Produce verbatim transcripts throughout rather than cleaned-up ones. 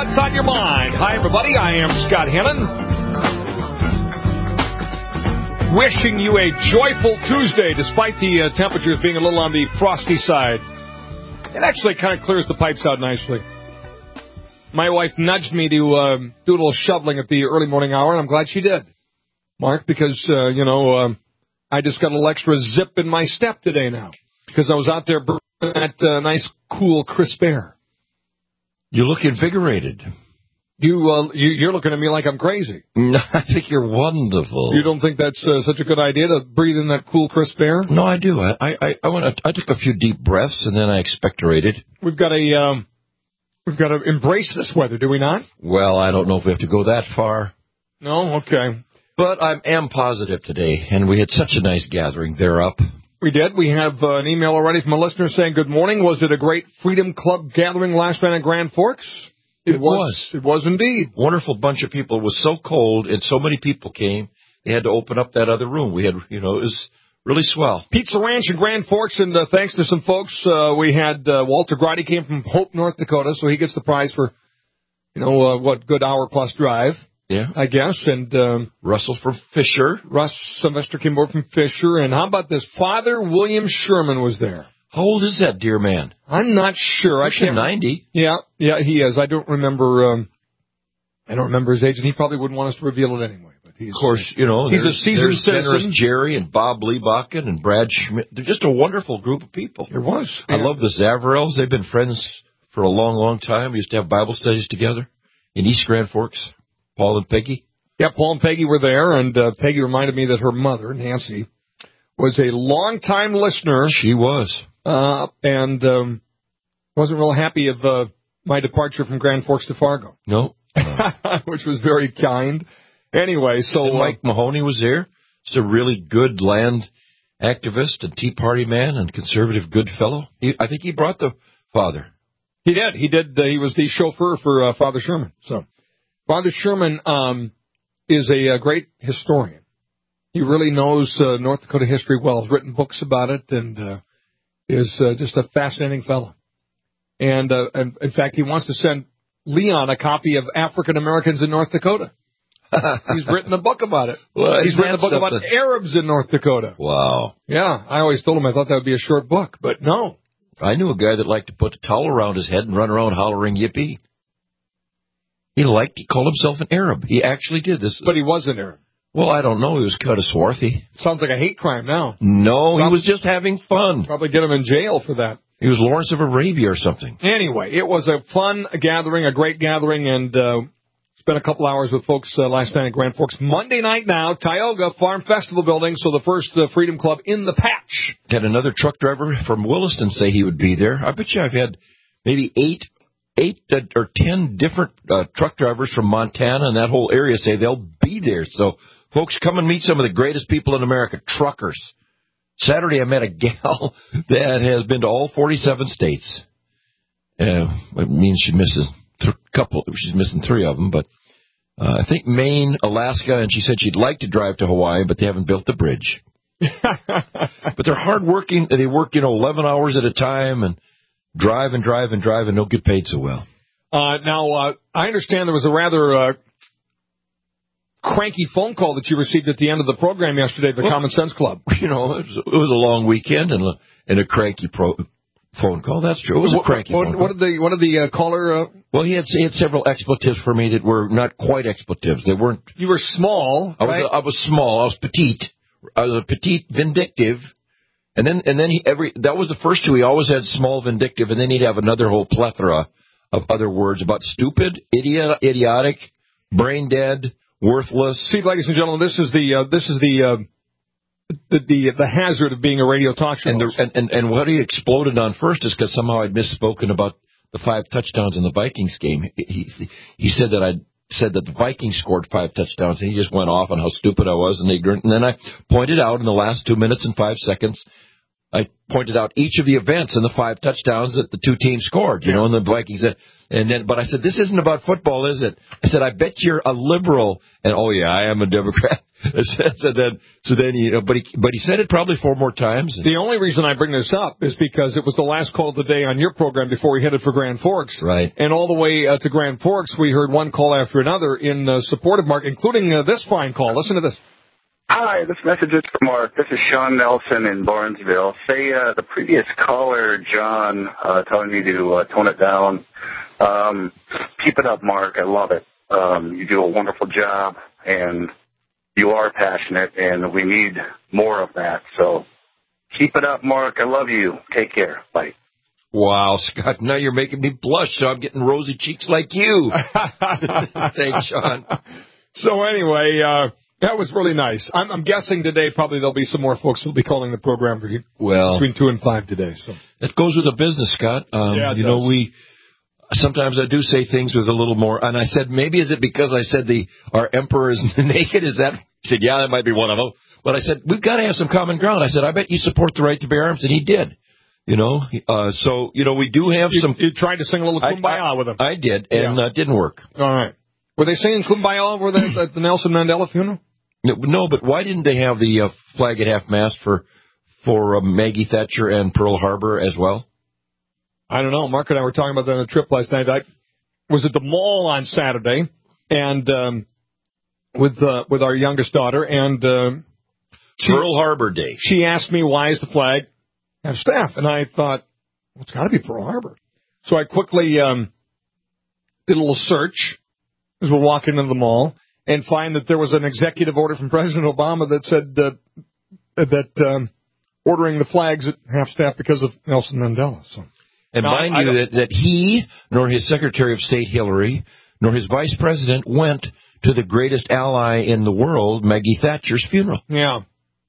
What's on your mind? Hi, everybody. I am Scott Hannon. Wishing you a joyful Tuesday, despite the uh, temperatures being a little on the frosty side. It actually kind of clears the pipes out nicely. My wife nudged me to uh, do a little shoveling at the early morning hour, and I'm glad she did, Mark, because, uh, you know, uh, I just got a little extra zip in my step today now, because I was out there breathing that uh, nice, cool, crisp air. You look invigorated. You, uh, you, you're looking at me like I'm crazy. No, I think you're wonderful. You don't think that's uh, such a good idea to breathe in that cool, crisp air? No, I do. I I I, went, I took a few deep breaths and then I expectorated. We've got a um, we've got to embrace this weather, do we not? Well, I don't know if we have to go that far. No, okay. But I am positive today, and we had such a nice gathering. They're up. We did. We have uh, an email already from a listener saying, "Good morning. Was it a great Freedom Club gathering last night in Grand Forks?" It, it was. was. It was indeed. Wonderful bunch of people. It was so cold, and so many people came. They had to open up that other room. We had, you know, it was really swell. Pizza Ranch in Grand Forks, and uh, thanks to some folks, uh, we had uh, Walter Grady came from Hope, North Dakota, so he gets the prize for, you know, uh, what, good hour-plus drive. Yeah. I guess. And um, Russell from Fisher. Russ Sylvester came over from Fisher. And how about this? Father William Sherman was there. How old is that dear man? I'm not sure. He's I can't. ninety. Yeah, yeah, he is. I don't remember. Um, I don't remember his age, and he probably wouldn't want us to reveal it anyway. But he's, of course, you know, he's a seasoned citizen. Jerry and Bob Leebakken and Brad Schmidt. They're just a wonderful group of people. There was. I yeah. love the Zavarels. They've been friends for a long, long time. We used to have Bible studies together in East Grand Forks. Paul and Peggy. Yeah, Paul and Peggy were there, and uh, Peggy reminded me that her mother, Nancy, was a long-time listener. She was. Uh, and um, wasn't real happy of uh, my departure from Grand Forks to Fargo. No. Uh, Which was very kind. Anyway, so... And Mike uh, Mahoney was there. He's a really good land activist and Tea Party man and conservative good fellow. He, I think he brought the father. He did. He did. Uh, he was the chauffeur for uh, Father Sherman. So, Father Sherman um, is a, a great historian. He really knows uh, North Dakota history well. He's written books about it and... Uh, is uh, just a fascinating fellow. And, uh, and, in fact, he wants to send Leon a copy of African Americans in North Dakota. He's written a book about it. Well, He's written a book something? about Arabs in North Dakota. Wow. Yeah, I always told him I thought that would be a short book, but no. I knew a guy that liked to put a towel around his head and run around hollering yippee. He liked, he called himself an Arab. He actually did this. But he was an Arab. Well, I don't know. He was kind of swarthy. Sounds like a hate crime now. No, probably, he was just having fun. Probably get him in jail for that. He was Lawrence of Arabia or something. Anyway, it was a fun gathering, a great gathering, and uh, spent a couple hours with folks uh, last night at Grand Forks. Monday night now, Tioga Farm Festival Building, so the first uh, Freedom Club in the patch. Had another truck driver from Williston say he would be there. I bet you I've had maybe eight eight or ten different uh, truck drivers from Montana and that whole area say they'll be there. So... Folks, come and meet some of the greatest people in America, truckers. Saturday, I met a gal that has been to all forty-seven states. Uh, it means she misses a couple. She's missing three of them, but uh, I think Maine, Alaska, and she said she'd like to drive to Hawaii, but they haven't built the bridge. But they're hardworking. They work, you know, eleven hours at a time and drive and drive and drive and don't get paid so well. Uh, now, uh, I understand there was a rather... Uh cranky phone call that you received at the end of the program yesterday at the well, Common Sense Club. You know, it was, it was a long weekend and a, and a cranky pro, phone call. That's true. It was what, a cranky what, phone call. What did the, what did the uh, caller... Uh, well, he had, he had several expletives for me that were not quite expletives. They weren't... You were small, I right? was, I was small. I was petite. I was a petite vindictive. And then and then he every that was the first two. He always had small vindictive, and then he'd have another whole plethora of other words about stupid, idiot, idiotic, brain dead... worthless. See, ladies and gentlemen, this is the uh, this is the, uh, the the the hazard of being a radio talk show. And, the, and and and what he exploded on first is because somehow I'd misspoken about the five touchdowns in the Vikings game. He he, he said that I said that the Vikings scored five touchdowns, and he just went off on how stupid I was and ignorant. And then I pointed out in the last two minutes and five seconds I pointed out each of the events and the five touchdowns that the two teams scored, you yeah. know, and the Vikings said, and then, but I said, this isn't about football, is it? I said, I bet you're a liberal. And, oh, yeah, I am a Democrat. so then, so then, you know, but he, but he said it probably four more times. The only reason I bring this up is because it was the last call of the day on your program before we headed for Grand Forks. Right. And all the way uh, to Grand Forks, we heard one call after another in uh, support of Mark, including uh, this fine call. Listen to this. Hi, this message is for Mark. This is Sean Nelson in Barnesville. Say, uh, the previous caller, John, uh, telling me to uh, tone it down. Um, keep it up, Mark. I love it. Um, you do a wonderful job, and you are passionate, and we need more of that. So keep it up, Mark. I love you. Take care. Bye. Wow, Scott, now you're making me blush, so I'm getting rosy cheeks like you. Thanks, Sean. So anyway, uh, that was really nice. I'm, I'm guessing today probably there'll be some more folks who'll be calling the program for you. Well, between two and five today. So it goes with the business, Scott. Um, yeah, it you does. know, we sometimes I do say things with a little more. And I said, maybe is it because I said the our emperor is naked? Is that? He said, yeah, that might be one of them. But I said, we've got to have some common ground. I said, I bet you support the right to bear arms, and he did. You know, uh, so you know we do have you, some. You tried to sing a little Kumbaya I, I, with him. I did, and yeah. uh, it didn't work. All right. Were they singing Kumbaya over there at the Nelson Mandela funeral? No, but why didn't they have the uh, flag at half-mast for for uh, Maggie Thatcher and Pearl Harbor as well? I don't know. Mark and I were talking about that on a trip last night. I was at the mall on Saturday and um, with uh, with our youngest daughter, and uh, she, Pearl Harbor Day. She asked me, why is the flag have staff? And I thought, well, it's got to be Pearl Harbor. So I quickly um, did a little search as we're walking into the mall, and find that there was an executive order from President Obama that said uh, that um, ordering the flags at half-staff because of Nelson Mandela. So, and now, mind I, you I that, that he, nor his Secretary of State Hillary, nor his Vice President went to the greatest ally in the world, Maggie Thatcher's funeral. Yeah.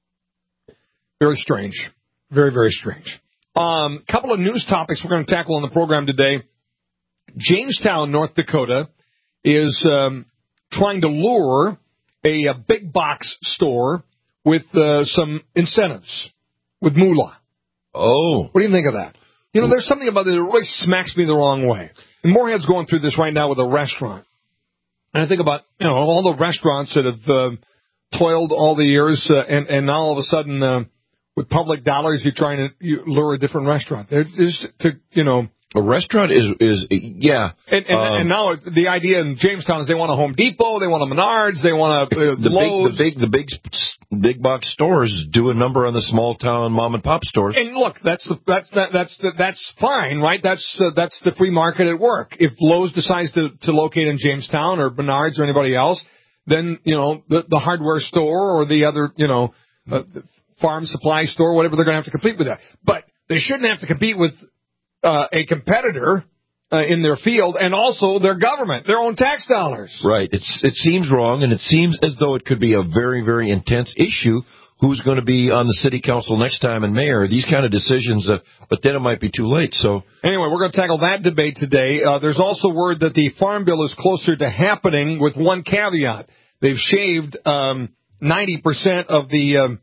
Very strange. Very, very strange. A um, couple of news topics we're going to tackle on the program today. Jamestown, North Dakota, is um, trying to lure a, a big box store with uh, some incentives, with moolah. Oh. What do you think of that? You know, there's something about it that really smacks me the wrong way. And Moorhead's going through this right now with a restaurant. And I think about, you know, all the restaurants that have uh, toiled all the years, uh, and, and now all of a sudden, uh, with public dollars, you're trying to you lure a different restaurant. They're just to, you know. A restaurant is, is yeah. And, and, um, and now the idea in Jamestown is they want a Home Depot, they want a Menards, they want a uh, the Lowe's. Big, the big, the big, big box stores do a number on the small town mom and pop stores. And look, that's the, that's that, that's the, that's fine, right? That's uh, that's the free market at work. If Lowe's decides to, to locate in Jamestown or Menards or anybody else, then you know the the hardware store or the other you know uh, farm supply store, whatever, they're going to have to compete with that. But they shouldn't have to compete with Uh, a competitor uh, in their field, and also their government, their own tax dollars. Right. It's it seems wrong, and it seems as though it could be a very, very intense issue. Who's going to be on the city council next time and mayor? These kind of decisions, uh, but then it might be too late. So anyway, we're going to tackle that debate today. Uh, there's also word that the Farm Bill is closer to happening, with one caveat. They've shaved um, ninety percent of the um,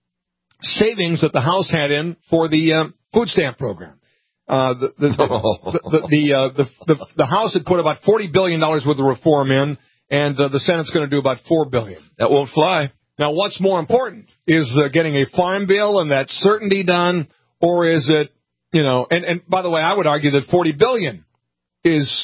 savings that the House had in for the um, food stamp program. Uh, the, the, the, the, the, uh, the, the, the House had put about forty billion dollars worth of reform in, and uh, the Senate's going to do about four billion dollars. That won't fly. Now, what's more important is uh, getting a farm bill and that certainty done, or is it, you know, and, and by the way, I would argue that forty billion dollars is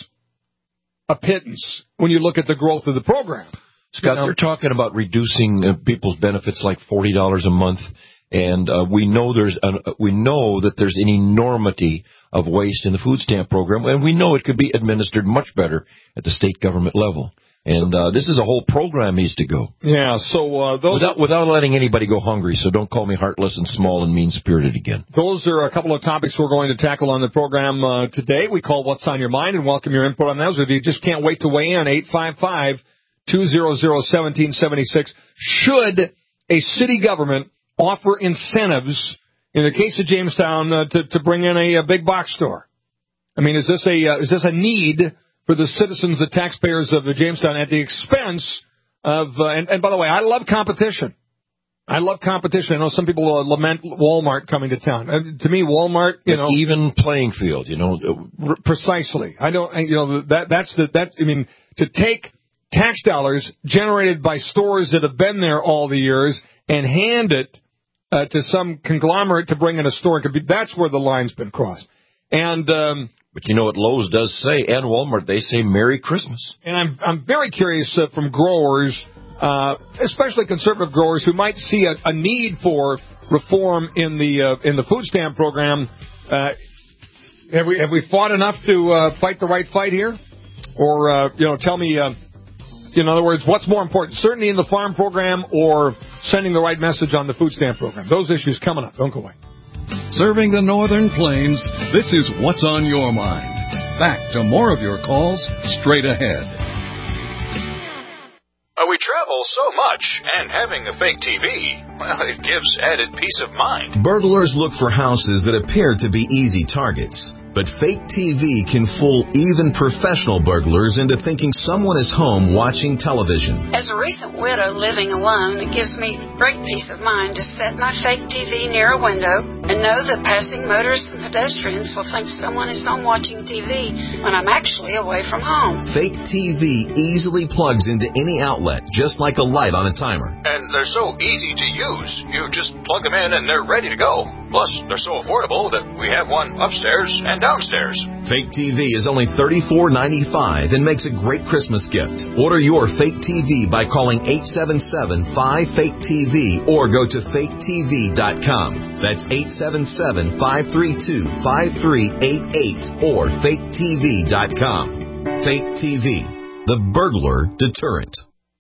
a pittance when you look at the growth of the program. Scott, you know? They're talking about reducing uh, people's benefits like forty dollars a month. And uh, we know there's an, we know that there's an enormity of waste in the food stamp program, and we know it could be administered much better at the state government level. And uh, this is a whole program needs to go. Yeah. So uh, those without, without letting anybody go hungry. So don't call me heartless and small and mean spirited again. Those are a couple of topics we're going to tackle on the program uh, today. We call What's on Your Mind and welcome your input on those. If you just can't wait to weigh in, eight five five, two hundred, seventeen seventy-six. Should a city government offer incentives, in the case of Jamestown, uh, to, to bring in a, a big box store? I mean, is this a uh, is this a need for the citizens, the taxpayers of the Jamestown, at the expense of? Uh, and, and by the way, I love competition. I love competition. I know some people uh, lament Walmart coming to town. Uh, to me, Walmart, you An know, even playing field. You know, r- precisely. I don't. You know, that that's the that's. I mean, to take tax dollars generated by stores that have been there all the years and hand it uh, to some conglomerate to bring in a store. Could be, that's where the line's been crossed. And um, but you know what Lowe's does say, and Walmart, they say Merry Christmas. And I'm I'm very curious uh, from growers, uh, especially conservative growers, who might see a, a need for reform in the uh, in the food stamp program. Uh, have we have we fought enough to uh, fight the right fight here, or uh, you know, tell me. Uh, In other words, what's more important, certainty in the farm program or sending the right message on the food stamp program? Those issues coming up. Don't go away. Serving the Northern Plains, this is What's on Your Mind. Back to more of your calls straight ahead. Uh, we travel so much, and having a fake T V, well, it gives added peace of mind. Burglars look for houses that appear to be easy targets. But fake T V can fool even professional burglars into thinking someone is home watching television. As a recent widow living alone, it gives me great peace of mind to set my fake T V near a window and know that passing motorists and pedestrians will think someone is home watching T V when I'm actually away from home. Fake T V easily plugs into any outlet, just like a light on a timer. And they're so easy to use. You just plug them in and they're ready to go. Plus, they're so affordable that we have one upstairs and downstairs. Fake T V is only thirty-four ninety-five and makes a great Christmas gift. Order your fake T V by calling eight seven seven, five, fake T V or go to fake T V dot com. That's eight seven seven, five three two, five three eight eight or fake T V dot com. Fake T V, the burglar deterrent.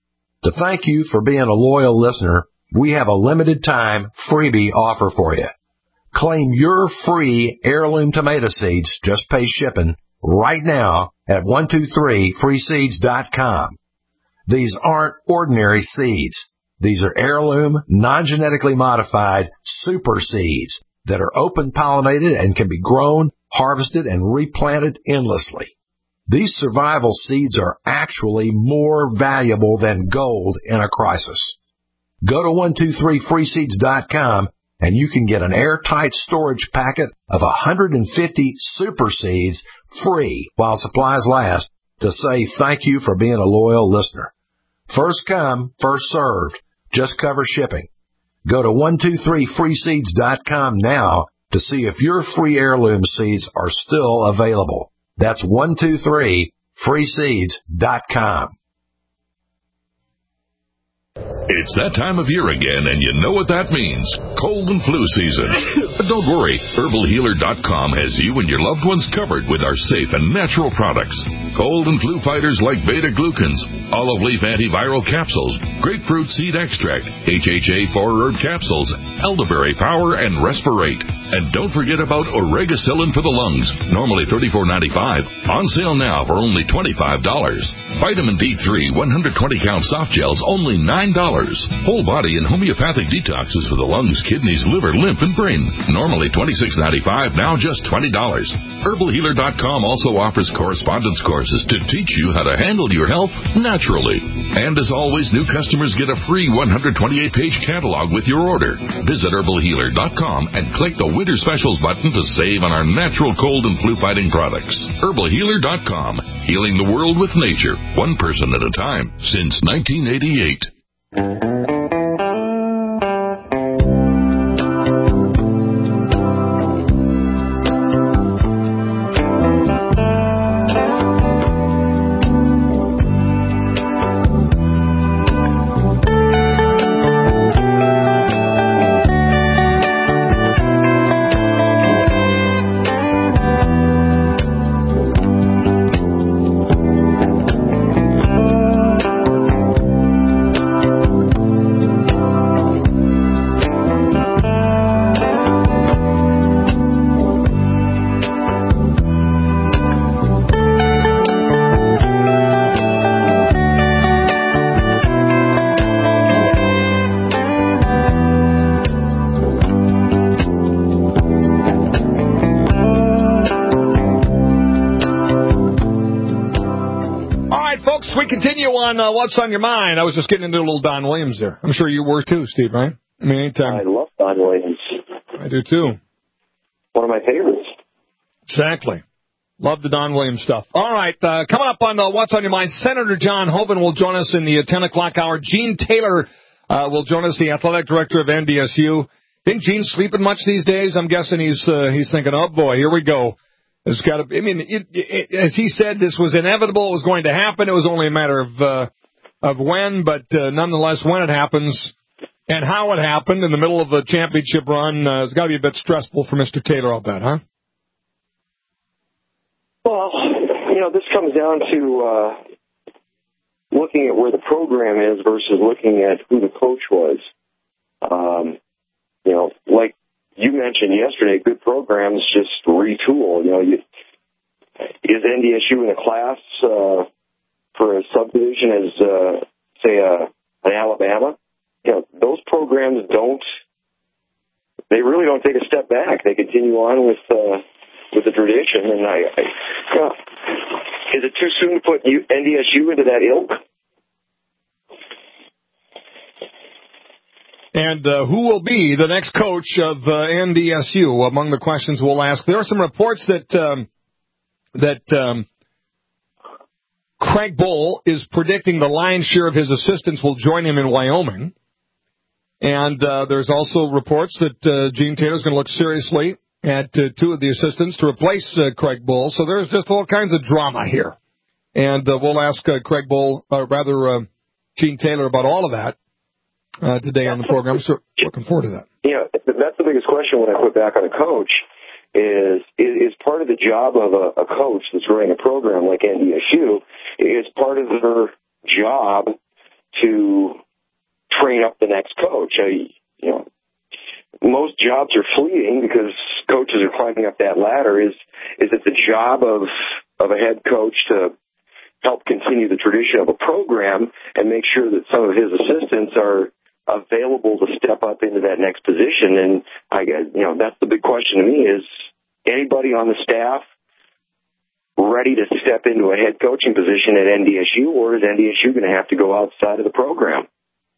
To thank you for being a loyal listener, we have a limited time freebie offer for you. Claim your free heirloom tomato seeds, just pay shipping, right now at one two three free seeds dot com. These aren't ordinary seeds. These are heirloom, non-genetically modified super seeds that are open-pollinated and can be grown, harvested, and replanted endlessly. These survival seeds are actually more valuable than gold in a crisis. Go to one two three free seeds dot com and you can get an airtight storage packet of one hundred fifty super seeds free while supplies last to say thank you for being a loyal listener. First come, first served. Just cover shipping. Go to one two three free seeds dot com now to see if your free heirloom seeds are still available. That's one two three free seeds dot com. It's that time of year again, and you know what that means. Cold and flu season. But don't worry, herbal healer dot com has you and your loved ones covered with our safe and natural products. Cold and flu fighters like beta-glucans, olive leaf antiviral capsules, grapefruit seed extract, H H A four herb capsules, elderberry power, and respirate. And don't forget about oregacillin for the lungs, normally thirty-four ninety-five, on sale now for only twenty-five dollars. Vitamin D three one hundred twenty count soft gels, only nine dollars. Whole body and homeopathic detoxes for the lungs, kidneys, liver, lymph, and brain. Normally twenty-six ninety-five, now just twenty dollars. herbal healer dot com also offers correspondence courses to teach you how to handle your health naturally. And as always, new customers get a free one hundred twenty-eight page catalog with your order. Visit herbal healer dot com and click the Winter Specials button to save on our natural cold and flu fighting products. herbal healer dot com, healing the world with nature, one person at a time, since nineteen eighty-eight. We continue on uh, What's on Your Mind. I was just getting into a little Don Williams there. I'm sure you were too, Steve, right? I mean, anytime. I love Don Williams. I do too. One of my favorites. Exactly. Love the Don Williams stuff. All right, uh, coming up on uh, What's on Your Mind, Senator John Hoeven will join us in the uh, ten o'clock hour. Gene Taylor uh, will join us, the athletic director of N D S U. Think Gene's sleeping much these days? I'm guessing he's uh, he's thinking, oh boy, here we go. It's got to. I mean, it, it, as he said, this was inevitable. It was going to happen. It was only a matter of uh, of when, but uh, nonetheless, when it happens and how it happened in the middle of a championship run, uh, it's got to be a bit stressful for Mister Taylor, I'll bet, huh? Well, you know, this comes down to uh, looking at where the program is versus looking at who the coach was. Um, you know, like you mentioned yesterday, good programs just retool. You know, you, is N D S U in a class uh, for a subdivision as, uh, say, uh, an Alabama? You know, those programs don't, they really don't take a step back. They continue on with uh, with the tradition. And I, I you know, is it too soon to put N D S U into that ilk? And uh, who will be the next coach of uh, N D S U? Among the questions we'll ask. There are some reports that um, that um, Craig Bohl is predicting the lion's share of his assistants will join him in Wyoming. And uh, there's also reports that uh, Gene Taylor's going to look seriously at uh, two of the assistants to replace uh, Craig Bohl. So there's just all kinds of drama here. And uh, we'll ask uh, Craig Bohl, or rather uh, Gene Taylor, about all of that uh, today on the program. So looking forward to that. Yeah, that's the biggest question when I put back on a coach is, is, is part of the job of a, a coach that's running a program like N D S U, is part of their job to train up the next coach. I, you know, most jobs are fleeting because coaches are climbing up that ladder. Is is it the job of of a head coach to help continue the tradition of a program and make sure that some of his assistants are available to step up into that next position? And I, you know, that's the big question to me: is anybody on the staff ready to step into a head coaching position at N D S U, or is N D S U going to have to go outside of the program?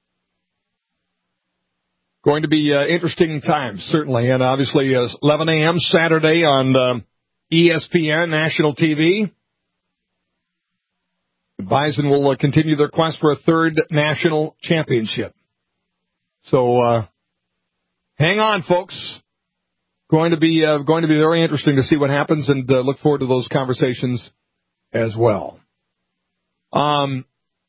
Going to be uh, interesting times, certainly. And obviously, uh, eleven a.m. Saturday on uh, E S P N, national T V. The Bison will uh, continue their quest for a third national championship. So uh, hang on, folks. Going to be uh, going to be very interesting to see what happens, and uh, look forward to those conversations as well. Um.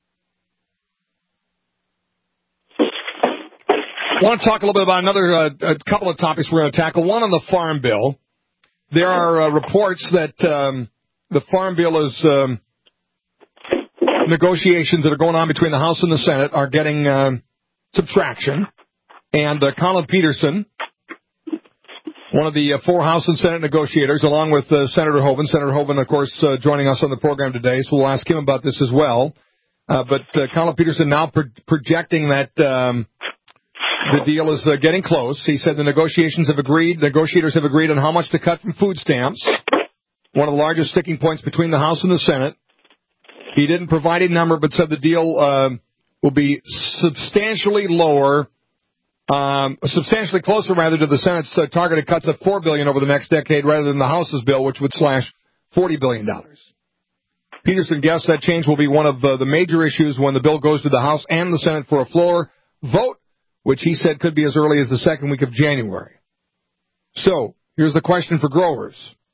I want to talk a little bit about another uh, a couple of topics we're going to tackle. One on the Farm Bill. There are uh, reports that um, the Farm Bill is um, negotiations that are going on between the House and the Senate are getting uh, subtraction. And uh, Colin Peterson, one of the uh, four House and Senate negotiators, along with uh, Senator Hoeven. Senator Hoeven, of course, uh, joining us on the program today, so we'll ask him about this as well. Uh, but uh, Colin Peterson now pro- projecting that Um, the deal is uh, getting close. He said the negotiations have agreed, negotiators have agreed on how much to cut from food stamps, one of the largest sticking points between the House and the Senate. He didn't provide a number, but said the deal uh, will be substantially lower, um, substantially closer, rather, to the Senate's uh, targeted cuts of four billion dollars over the next decade, rather than the House's bill, which would slash forty billion dollars. Peterson guessed that change will be one of uh, the major issues when the bill goes to the House and the Senate for a floor vote, which he said could be as early as the second week of January. So, here's the question for growers.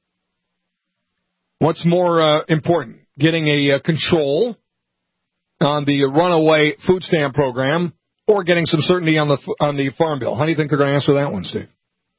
What's more uh, important, getting a uh, control on the runaway food stamp program or getting some certainty on the on the Farm Bill? How do you think they're going to answer that one, Steve?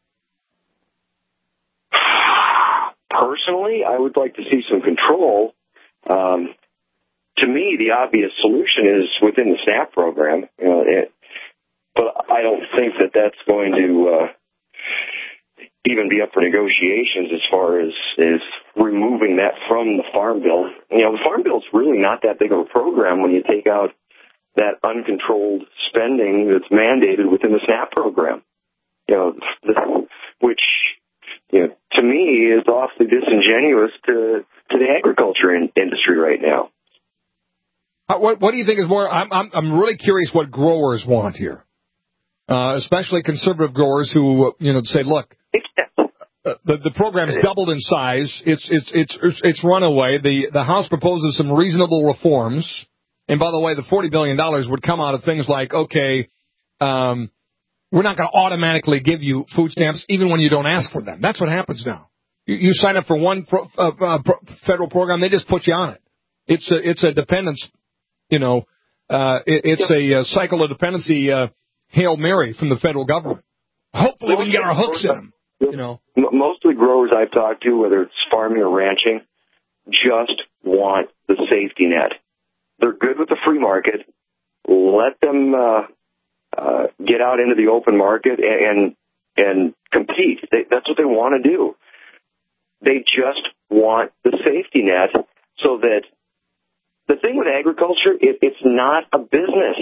Personally, I would like to see some control. Um, to me, the obvious solution is within the SNAP program. You know, it, But I don't think that that's going to uh, even be up for negotiations as far as, as removing that from the Farm Bill. You know, the Farm Bill is really not that big of a program when you take out that uncontrolled spending that's mandated within the SNAP program. You know, the, which, you know, to me is awfully disingenuous to, to the agriculture in, industry right now. What, what do you think is more? I'm, I'm, I'm really curious what growers want here. uh, especially conservative growers who, you know, say, look, uh, the, the program's doubled in size. It's, it's, it's, it's run away. The, the House proposes some reasonable reforms. And by the way, the forty billion dollars would come out of things like, okay, um, we're not going to automatically give you food stamps even when you don't ask for them. That's what happens now. You, you sign up for one pro, uh, uh, pro, federal program, they just put you on it. It's a, it's a dependence, you know, uh, it, it's a, a cycle of dependency, uh, Hail Mary from the federal government. Hopefully we can get our hooks in them, you know. Most of the growers I've talked to, whether it's farming or ranching, just want the safety net. They're good with the free market. Let them uh, uh, get out into the open market and and compete. They, that's what they want to do. They just want the safety net so that the thing with agriculture, it, it's not a business.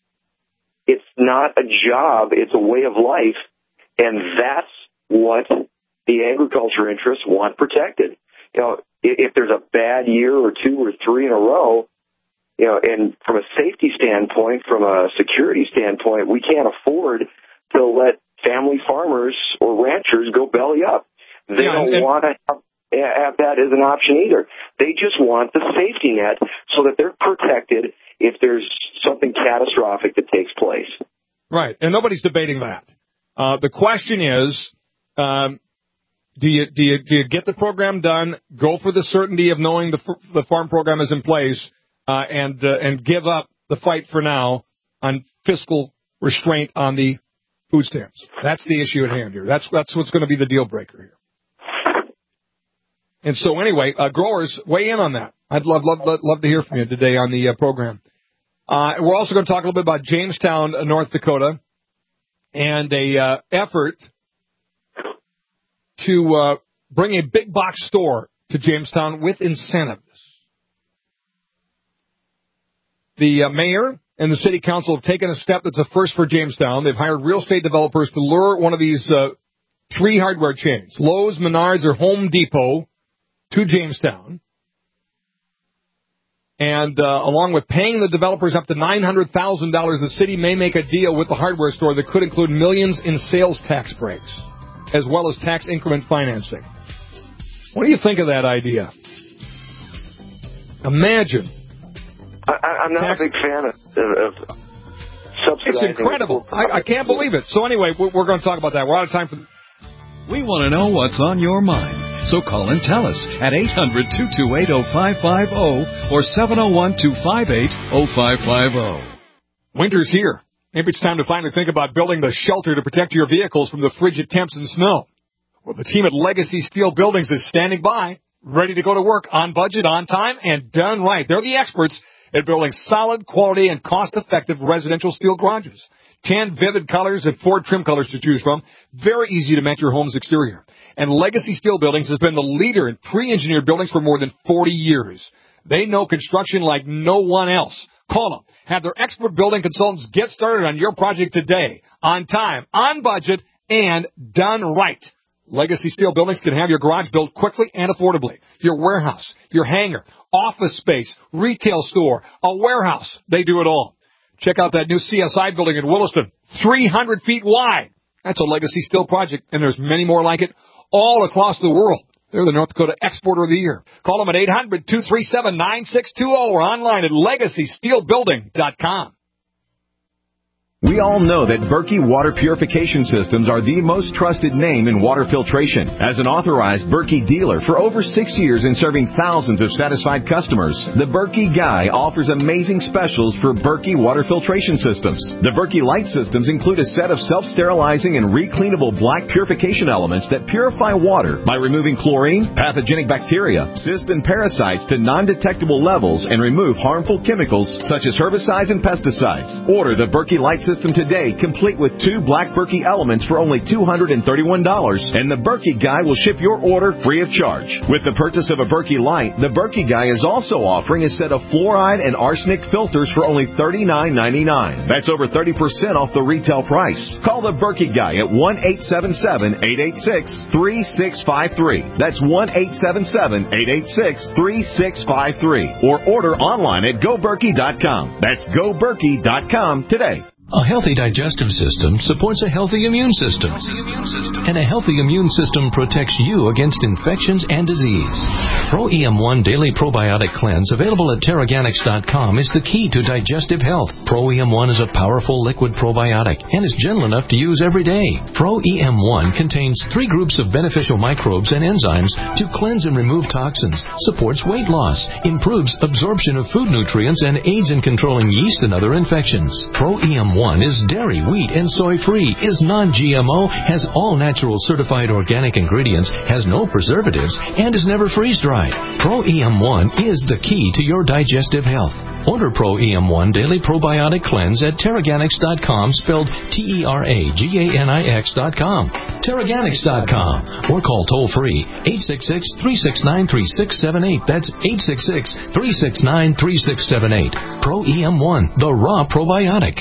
It's not a job. It's a way of life. And that's what the agriculture interests want protected. You know, if, if there's a bad year or two or three in a row, you know, and from a safety standpoint, from a security standpoint, we can't afford to let family farmers or ranchers go belly up. They yeah, don't and, want to have, have that as an option either. They just want the safety net so that they're protected if there's something catastrophic that takes place. Right, and nobody's debating that. Uh, the question is, um, do you do you do you get the program done? Go for the certainty of knowing the the farm program is in place. Uh, and uh, and give up the fight for now on fiscal restraint on the food stamps. That's the issue at hand here. That's that's what's going to be the deal breaker here. And so anyway, uh, growers, weigh in on that. I'd love love love, love to hear from you today on the uh, program. Uh, we're also going to talk a little bit about Jamestown, uh, North Dakota, and a uh, effort to uh, bring a big box store to Jamestown with incentives. The uh, mayor and the city council have taken a step that's a first for Jamestown. They've hired real estate developers to lure one of these uh, three hardware chains, Lowe's, Menards, or Home Depot, to Jamestown. And uh, along with paying the developers up to nine hundred thousand dollars, the city may make a deal with the hardware store that could include millions in sales tax breaks, as well as tax increment financing. What do you think of that idea? Imagine. I, I'm not Tax. a big fan of, of subsidizing. It's incredible. I, I can't believe it. So anyway, we're, we're going to talk about that. We're out of time for. We want to know what's on your mind. So call and tell us at eight hundred, two two eight, oh five five oh or seven oh one, two five eight, oh five five oh. Winter's here. Maybe it's time to finally think about building the shelter to protect your vehicles from the frigid temps and snow. Well, the team at Legacy Steel Buildings is standing by, ready to go to work on budget, on time, and done right. They're the experts at building solid, quality, and cost-effective residential steel garages. Ten vivid colors and four trim colors to choose from. Very easy to match your home's exterior. And Legacy Steel Buildings has been the leader in pre-engineered buildings for more than forty years. They know construction like no one else. Call them. Have their expert building consultants get started on your project today. On time, on budget, and done right. Legacy Steel Buildings can have your garage built quickly and affordably. Your warehouse, your hangar, office space, retail store, a warehouse. They do it all. Check out that new C S I building in Williston, three hundred feet wide. That's a Legacy Steel project, and there's many more like it all across the world. They're the North Dakota Exporter of the Year. Call them at eight hundred, two three seven, nine six two zero or online at legacy steel building dot com. We all know that Berkey Water Purification Systems are the most trusted name in water filtration. As an authorized Berkey dealer for over six years and serving thousands of satisfied customers, the Berkey Guy offers amazing specials for Berkey Water Filtration Systems. The Berkey Light Systems include a set of self-sterilizing and recleanable black purification elements that purify water by removing chlorine, pathogenic bacteria, cysts, and parasites to non-detectable levels and remove harmful chemicals such as herbicides and pesticides. Order the Berkey Light Systems today, complete with two black Berkey elements for only two hundred thirty-one dollars, and the Berkey Guy will ship your order free of charge. With the purchase of a Berkey Light, the Berkey Guy is also offering a set of fluoride and arsenic filters for only thirty-nine ninety-nine. That's over thirty percent off the retail price. Call the Berkey Guy at one eight seven seven, eight eight six, three six five three. That's one eight seven seven, eight eight six, three six five three. Or order online at go berkey dot com. That's go berkey dot com today. A healthy digestive system supports a healthy immune system. And a healthy immune system protects you against infections and disease. Pro E M one Daily Probiotic Cleanse, available at Terraganics dot com, is the key to digestive health. Pro E M one is a powerful liquid probiotic and is gentle enough to use every day. Pro E M one contains three groups of beneficial microbes and enzymes to cleanse and remove toxins, supports weight loss, improves absorption of food nutrients, and aids in controlling yeast and other infections. Pro E M one is dairy, wheat, and soy-free, is non-G M O, has all natural certified organic ingredients, has no preservatives, and is never freeze-dried. Pro E M one is the key to your digestive health. Order Pro E M one Daily Probiotic Cleanse at Terraganics dot com, spelled T E R A G A N I X dot com. Terraganics dot com. Or call toll-free eight six six, three six nine, three six seven eight. That's eight six six, three six nine, three six seven eight. Pro E M one, the raw probiotic.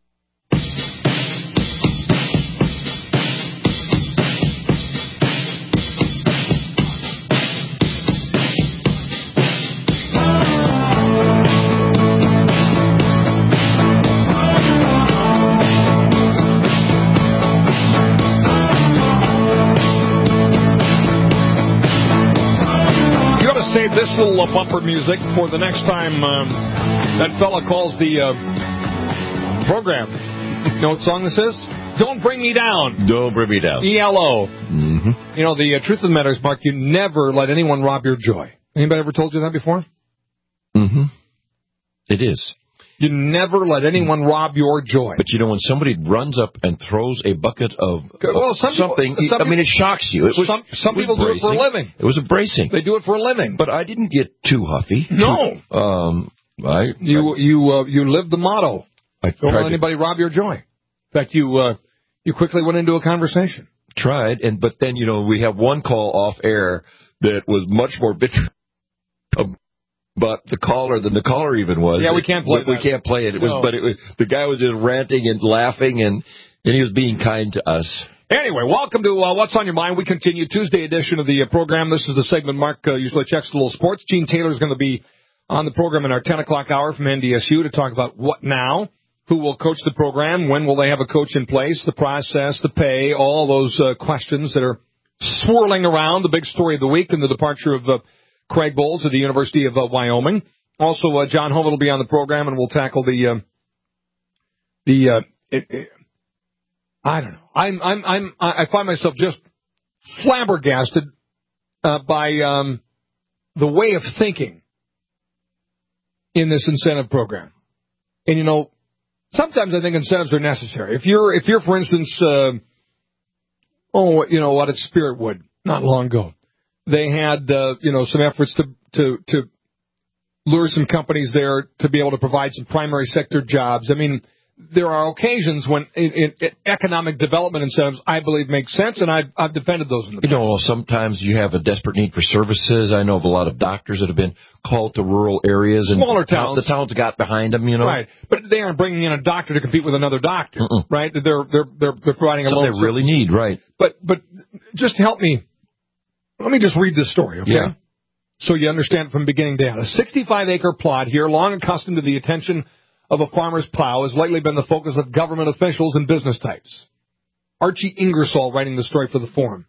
Save this little uh, bumper music for the next time um, that fella calls the uh, program. You know what song this is? Don't Bring Me Down. Don't Bring Me Down. E L O. Mm-hmm. You know, the uh, truth of the matter is, Mark, you never let anyone rob your joy. Anybody ever told you that before? Mm-hmm. It is. You never let anyone rob your joy. But you know, when somebody runs up and throws a bucket of well, some something, people, some I mean, it shocks you. It was some, some it was people do it for a bracing. living. It was a bracing. They do it for a living. But I didn't get too huffy. No. Too, um, I you I, you uh, you lived the motto. I Don't let to, anybody rob your joy. In fact, you uh, you quickly went into a conversation. Tried, and but then you know we have one call off air that was much more bitter. Um, But the caller than the caller even was. Yeah, we can't play we, that. We can't play it. It was, no. but it was, the guy was just ranting and laughing, and, and he was being kind to us. Anyway, welcome to uh, What's on Your Mind. We continue Tuesday edition of the uh, program. This is the segment Mark uh, usually checks a little sports. Gene Taylor is going to be on the program in our ten o'clock hour from N D S U to talk about what now, who will coach the program, when will they have a coach in place, the process, the pay, all those uh, questions that are swirling around. The big story of the week and the departure of uh, Craig Bowles of the University of uh, Wyoming. Also, uh, John Hovind will be on the program, and we'll tackle the uh, the. Uh, it, it, I don't know. I'm I'm I'm I find myself just flabbergasted uh, by um, the way of thinking in this incentive program. And you know, sometimes I think incentives are necessary. If you're if you're, for instance, uh, oh, you know what, at Spiritwood not long ago. They had, uh, you know, some efforts to, to to lure some companies there to be able to provide some primary sector jobs. I mean, there are occasions when in, in economic development incentives, I believe, make sense, and I've, I've defended those in the past. You know, sometimes you have a desperate need for services. I know of a lot of doctors that have been called to rural areas. And smaller towns. The towns got behind them, you know. Right, but they aren't bringing in a doctor to compete with another doctor, Mm-mm. right? They're they're they're they're providing a Something loan they really need, right? But but just help me. Let me just read this story, okay? Yeah. So you understand from beginning to end. A sixty-five acre plot here, long accustomed to the attention of a farmer's plow, has lately been the focus of government officials and business types. Archie Ingersoll writing the story for the Forum.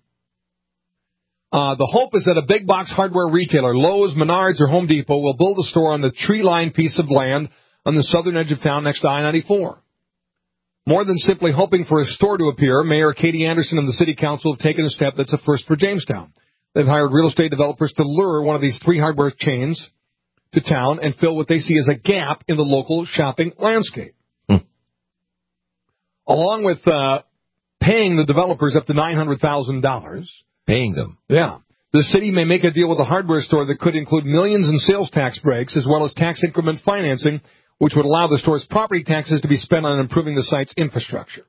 Uh, the hope is that a big box hardware retailer, Lowe's, Menards, or Home Depot, will build a store on the tree-lined piece of land on the southern edge of town next to I ninety-four. More than simply hoping for a store to appear, Mayor Katie Anderson and the City Council have taken a step that's a first for Jamestown. They've hired real estate developers to lure one of these three hardware chains to town and fill what they see as a gap in the local shopping landscape. Hmm. Along with uh, paying the developers up to nine hundred thousand dollars. Paying them. Yeah. The city may make a deal with a hardware store that could include millions in sales tax breaks as well as tax increment financing, which would allow the store's property taxes to be spent on improving the site's infrastructure.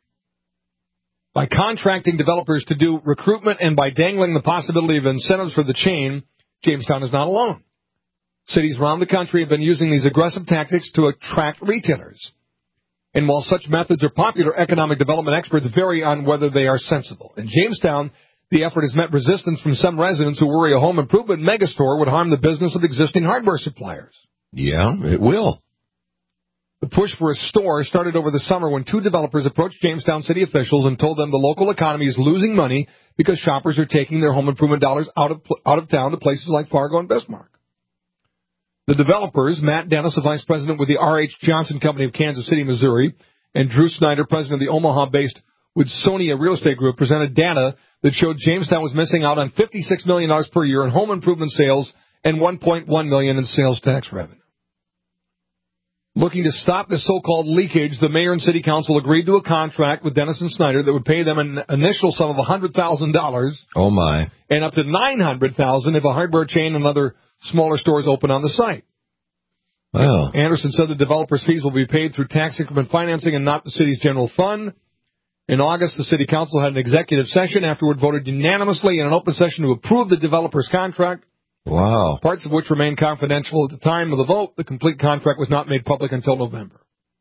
By contracting developers to do recruitment and by dangling the possibility of incentives for the chain, Jamestown is not alone. Cities around the country have been using these aggressive tactics to attract retailers. And while such methods are popular, economic development experts vary on whether they are sensible. In Jamestown, the effort has met resistance from some residents who worry a home improvement megastore would harm the business of existing hardware suppliers. Yeah, it will. The push for a store started over the summer when two developers approached Jamestown city officials and told them the local economy is losing money because shoppers are taking their home improvement dollars out of out of town to places like Fargo and Bismarck. The developers, Matt Dennis, a vice president with the R H. Johnson Company of Kansas City, Missouri, and Drew Snyder, president of the Omaha-based Woodsonia Real Estate Group, presented data that showed Jamestown was missing out on fifty-six million dollars per year in home improvement sales and one point one million dollars in sales tax revenue. Looking to stop this so-called leakage, the mayor and city council agreed to a contract with Dennis and Snyder that would pay them an initial sum of one hundred thousand dollars. Oh, my. And up to nine hundred thousand dollars if a hardware chain and other smaller stores open on the site. Wow. Anderson said the developer's fees will be paid through tax increment financing and not the city's general fund. In August, the city council had an executive session, afterward voted unanimously in an open session to approve the developer's contract. Wow. Parts of which remain confidential at the time of the vote. The complete contract was not made public until November.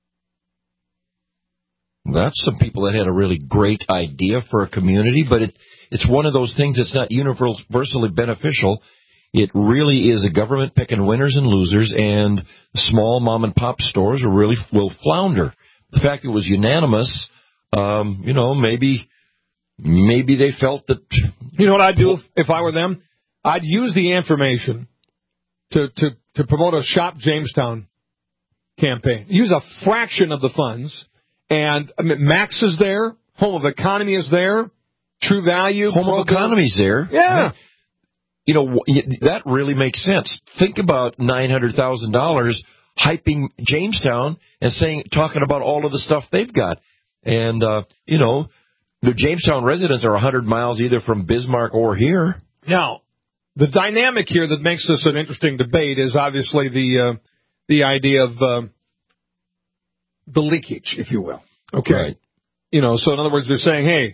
That's some people that had a really great idea for a community, but it, it's one of those things that's not universally beneficial. It really is a government picking winners and losers, and small mom-and-pop stores are really will flounder. The fact that it was unanimous, um, you know, maybe maybe they felt that... You know what I'd do if, if I were them? I'd use the information to, to, to promote a Shop Jamestown campaign. Use a fraction of the funds, and I mean, Max is there, Home of Economy is there, True Value. Home program. of Economy's there. Yeah. You know, that really makes sense. Think about nine hundred thousand dollars hyping Jamestown and saying, talking about all of the stuff they've got. And, uh, you know, the Jamestown residents are one hundred miles either from Bismarck or here. Now, the dynamic here that makes this an interesting debate is obviously the uh, the idea of uh, the leakage, if you will. Okay. Right. You know, so in other words, they're saying, hey,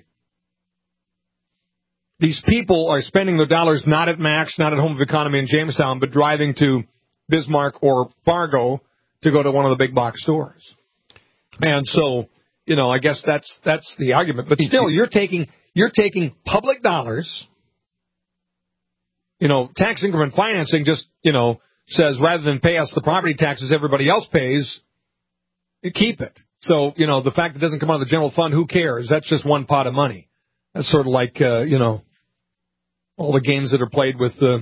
these people are spending their dollars not at Max, not at Home of Economy in Jamestown, but driving to Bismarck or Fargo to go to one of the big box stores. And so, you know, I guess that's that's the argument. But still, you're taking you're taking public dollars. You know, tax increment financing just, you know, says rather than pay us the property taxes everybody else pays, you keep it. So, you know, the fact it doesn't come out of the general fund, who cares? That's just one pot of money. That's sort of like, uh, you know, all the games that are played with the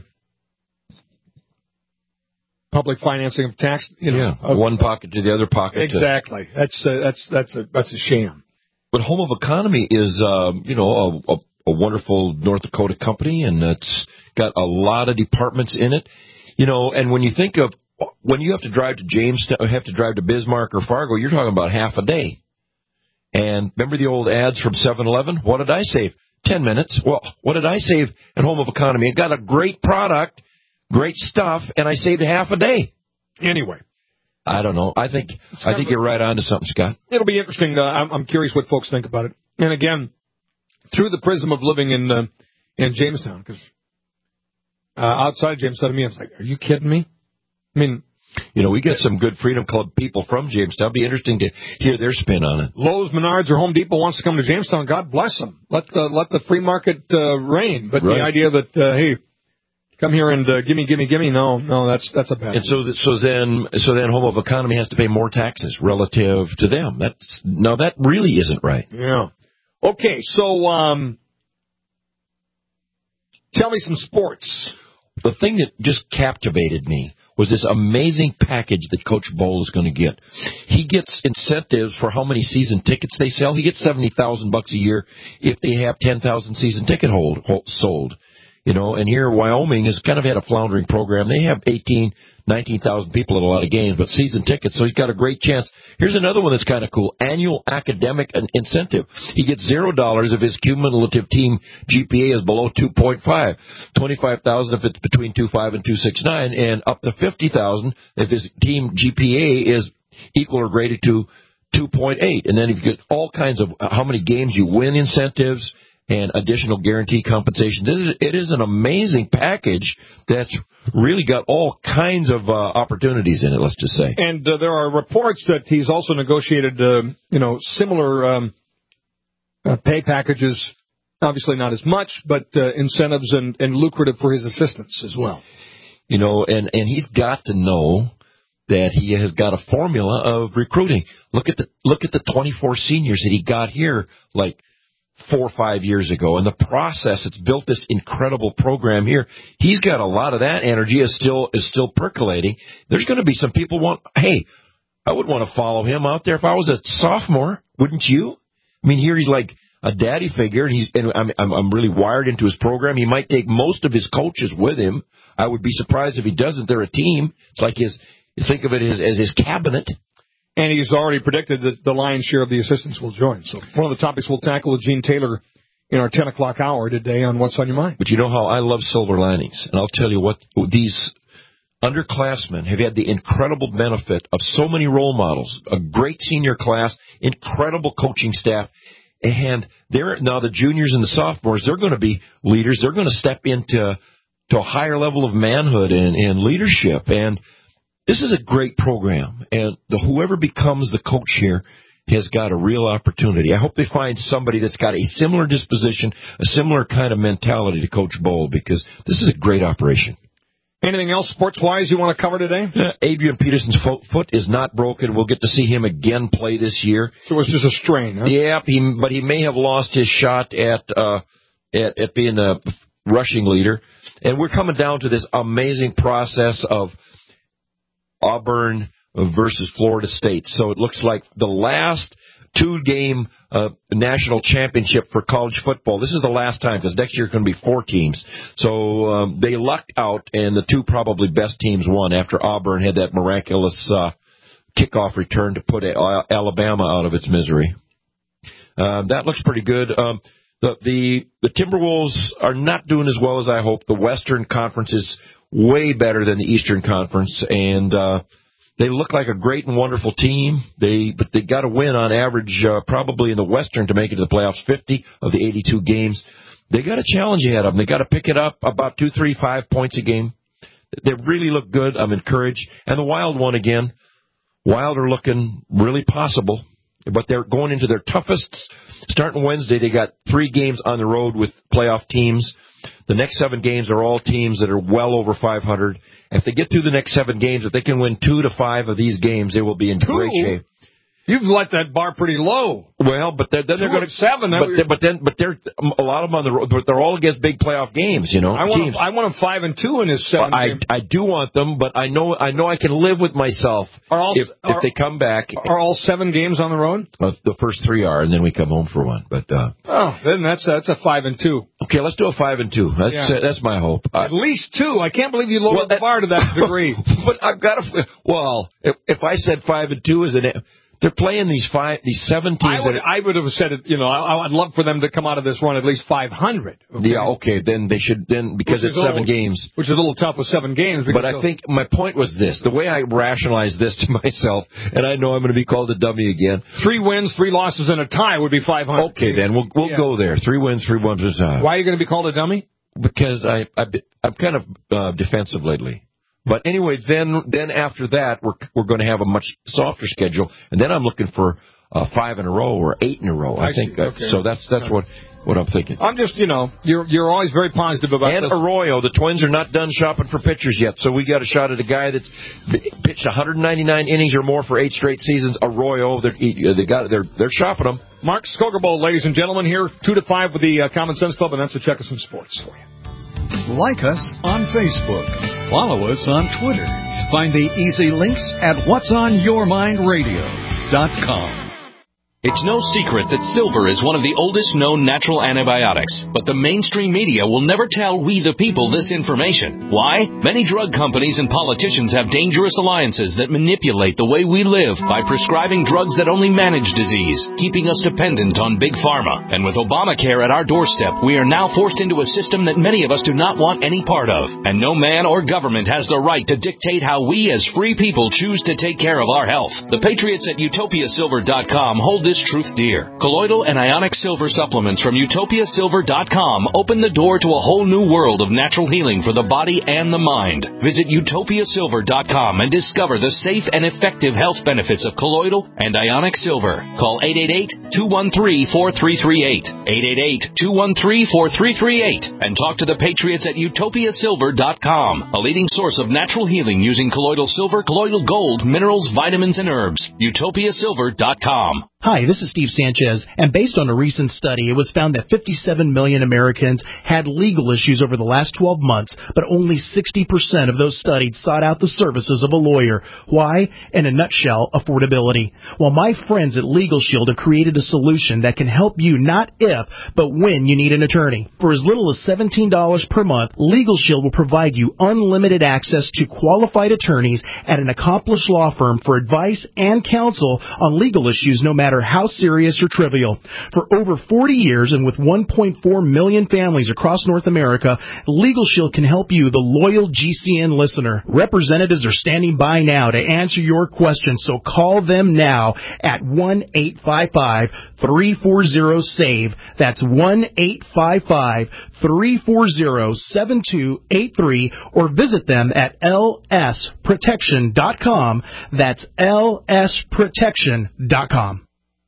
public financing of tax. You know, yeah, of, one pocket to the other pocket. Exactly. To... That's uh, that's that's a that's a sham. But Home of Economy is, uh, you know, a, a, a wonderful North Dakota company, and it's got a lot of departments in it. You know, and when you think of when you have to drive to Jamestown, have to drive to Bismarck or Fargo, you're talking about half a day. And remember the old ads from seven eleven? What did I save? Ten minutes. Well, what did I save at Home of Economy? It got a great product, great stuff, and I saved half a day. Anyway. I don't know. I think I think you're right on to something, Scott. It'll be interesting. Uh, I'm, I'm curious what folks think about it. And again, through the prism of living in uh, in Jamestown, because uh, outside Jamestown, to me, I was like, are you kidding me? I mean, you know, we get some good Freedom Club people from Jamestown. It'd be interesting to hear their spin on it. Lowe's, Menards, or Home Depot wants to come to Jamestown. God bless them. Let the let the free market uh, reign. But right. The idea that uh, hey, come here and uh, gimme, gimme, gimme, no, no, that's that's a bad. And so, that, so then, so then, Home of Economy has to pay more taxes relative to them. That's no, that really isn't right. Yeah. Okay, so um, tell me some sports. The thing that just captivated me was this amazing package that Coach Bowl is going to get. He gets incentives for how many season tickets they sell. He gets seventy thousand bucks a year if they have ten thousand season ticket hold, hold sold. You know, and here Wyoming has kind of had a floundering program. They have eighteen, nineteen thousand people at a lot of games, but season tickets, so he's got a great chance. Here's another one that's kind of cool. Annual academic incentive. He gets zero dollars if his cumulative team G P A is below two point five, twenty-five thousand if it's between two point five and two point six nine, and up to fifty thousand if his team G P A is equal or greater to two point eight. And then if you get all kinds of how many games you win incentives, and additional guarantee compensation. It is an amazing package that's really got all kinds of uh, opportunities in it, let's just say. And uh, there are reports that he's also negotiated, uh, you know, similar um, uh, pay packages, obviously not as much, but uh, incentives and, and lucrative for his assistants as well. You know, and, and he's got to know that he has got a formula of recruiting. Look at the look at the twenty-four seniors that he got here like four or five years ago, and the process. It's built this incredible program here. He's got a lot of that energy is still is still percolating. There's going to be some people want. Hey, I would want to follow him out there if I was a sophomore. Wouldn't you? I mean, here he's like a daddy figure, and he's and I'm I'm, I'm really wired into his program. He might take most of his coaches with him. I would be surprised if he doesn't. They're a team. It's like his. Think of it as, as his cabinet. And he's already predicted that the lion's share of the assistants will join. So one of the topics we'll tackle with Gene Taylor in our ten o'clock hour today on What's on Your Mind. But you know how I love silver linings. And I'll tell you what, these underclassmen have had the incredible benefit of so many role models, a great senior class, incredible coaching staff. And they're now the juniors and the sophomores, they're going to be leaders. They're going to step into to a higher level of manhood and, and leadership. And this is a great program, and the, whoever becomes the coach here has got a real opportunity. I hope they find somebody that's got a similar disposition, a similar kind of mentality to Coach Bohl, because this is a great operation. Anything else sports-wise you want to cover today? Uh, Adrian Peterson's fo- foot is not broken. We'll get to see him again play this year. So it was just a strain, huh? Yeah, he, but he may have lost his shot at, uh, at at being the rushing leader. And we're coming down to this amazing process of Auburn versus Florida State. So it looks like the last two-game uh, national championship for college football. This is the last time, because next year it's going to be four teams. So um, they lucked out, and the two probably best teams won after Auburn had that miraculous uh, kickoff return to put Alabama out of its misery. Uh, that looks pretty good. Um, the, the the Timberwolves are not doing as well as I hoped. The Western Conference is way better than the Eastern Conference, and uh, they look like a great and wonderful team. They but they got to win on average, uh, probably in the Western to make it to the playoffs. Fifty of the eighty-two games, they got a challenge ahead of them. They got to pick it up about two, three, five points a game. They really look good. I'm encouraged. And the Wild one again. Wild are looking really possible, but they're going into their toughest. Starting Wednesday, they got three games on the road with playoff teams. The next seven games are all teams that are well over five hundred. If they get through the next seven games, if they can win two to five of these games, they will be in two? great shape. You've let that bar pretty low. Well, but then, then they're going to seven. But, then, but then, but they're a lot of them on the road. But they're all against big playoff games, you know. I want, them, I want them five and two in his seven. Well, I game. I do want them, but I know I know I can live with myself are all, if are, if they come back. Are all seven games on the road? Uh, the first three are, and then we come home for one. But uh, oh, then that's that's a five and two. Okay, let's do a five and two. That's yeah. uh, that's my hope. At uh, least two. I can't believe you lowered well, the bar to that degree. But I've got to. Well, if, if I said five and two is an. They're playing these five, these seven teams. I would, I would have said it. You know, I, I'd love for them to come out of this run at least five hundred. Okay? Yeah, okay. Then they should. Then because which it's seven little, games, which is a little tough with seven games. But I think my point was this: the way I rationalize this to myself, and I know I'm going to be called a dummy again. Three wins, three losses, and a tie would be five hundred. Okay, then we'll we'll yeah. go there. Three wins, three wins, and a tie. Why are you going to be called a dummy? Because I, I I'm kind of uh, defensive lately. But anyway, then then after that, we're we're going to have a much softer schedule, and then I'm looking for uh, five in a row or eight in a row. I, I think uh, okay. so. That's that's what what I'm thinking. I'm just you know you're you're always very positive about and this. Arroyo. The Twins are not done shopping for pitchers yet, so we got a shot at a guy that's pitched one hundred ninety-nine innings or more for eight straight seasons. Arroyo, they got they're they're shopping them. Mark Skogerbold, ladies and gentlemen, here two to five with the uh, Common Sense Club, and that's a check of some sports for you. Like us on Facebook. Follow us on Twitter. Find the easy links at whats on your mind radio dot com. It's no secret that silver is one of the oldest known natural antibiotics, but the mainstream media will never tell we the people this information. Why? Many drug companies and politicians have dangerous alliances that manipulate the way we live by prescribing drugs that only manage disease, keeping us dependent on big pharma. And with Obamacare at our doorstep, we are now forced into a system that many of us do not want any part of. And no man or government has the right to dictate how we as free people choose to take care of our health. The patriots at utopia silver dot com hold this this truth dear. Colloidal and ionic silver supplements from utopia silver dot com open the door to a whole new world of natural healing for the body and the mind. Visit utopia silver dot com and discover the safe and effective health benefits of colloidal and ionic silver. Call eight eight eight, two one three, four three three eight, eight eight eight, two one three, four three three eight, and talk to the Patriots at utopia silver dot com, a leading source of natural healing using colloidal silver, colloidal gold, minerals, vitamins, and herbs. utopia silver dot com. Hi, this is Steve Sanchez, and based on a recent study, it was found that fifty-seven million Americans had legal issues over the last twelve months, but only sixty percent of those studied sought out the services of a lawyer. Why? In a nutshell, affordability. Well, my friends at Legal Shield have created a solution that can help you not if, but when you need an attorney. For as little as seventeen dollars per month, Legal Shield will provide you unlimited access to qualified attorneys at an accomplished law firm for advice and counsel on legal issues, no matter how serious or trivial. For over forty years and with one point four million families across North America, Legal Shield can help you, the loyal G C N listener. Representatives are standing by now to answer your questions, so call them now at one eight five five, three four zero, S A V E. That's one eight five five, three four zero, seven two eight three, or visit them at L S protection dot com. That's L S protection dot com.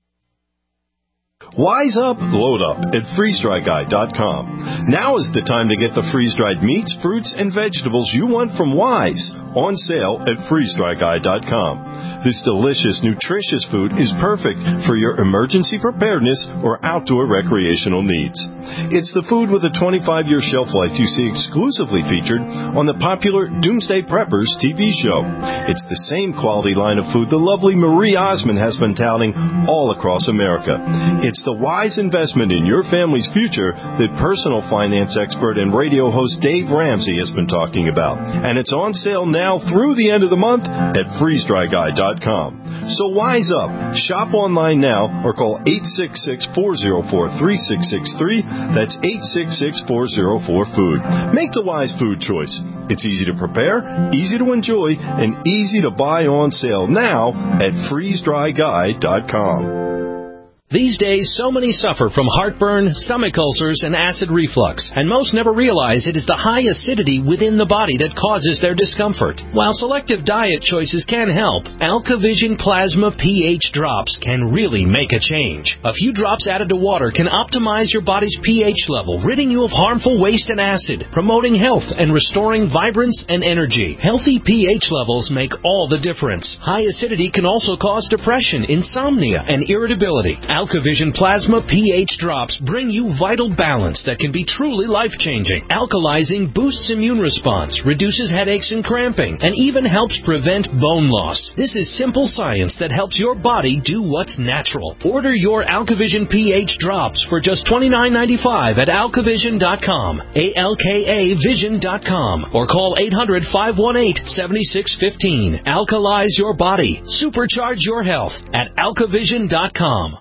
Wise up, load up at freeze dry guy dot com. Now is the time to get the freeze-dried meats, fruits, and vegetables you want from Wise on sale at freeze dry guy dot com. This delicious, nutritious food is perfect for your emergency preparedness or outdoor recreational needs. It's the food with a twenty-five year shelf life you see exclusively featured on the popular Doomsday Preppers T V show. It's the same quality line of food the lovely Marie Osmond has been touting all across America. It's the wise investment in your family's future that personal finance expert and radio host Dave Ramsey has been talking about. And it's on sale now through the end of the month at freeze dry guy dot com. So wise up. Shop online now or call eight six six, four zero four, three six six three. That's eight six six, four zero four, food. Make the wise food choice. It's easy to prepare, easy to enjoy, and easy to buy on sale now at freeze dry guy dot com. These days, so many suffer from heartburn, stomach ulcers, and acid reflux, and most never realize it is the high acidity within the body that causes their discomfort. While selective diet choices can help, AlkaVision Plasma pH drops can really make a change. A few drops added to water can optimize your body's pH level, ridding you of harmful waste and acid, promoting health and restoring vibrance and energy. Healthy pH levels make all the difference. High acidity can also cause depression, insomnia, and irritability. AlkaVision Plasma pH drops bring you vital balance that can be truly life-changing. Alkalizing boosts immune response, reduces headaches and cramping, and even helps prevent bone loss. This is simple science that helps your body do what's natural. Order your AlkaVision pH drops for just twenty-nine ninety-five at alka vision dot com, A L K A vision dot com, or call eight hundred, five one eight, seven six one five. Alkalize your body. Supercharge your health at alka vision dot com.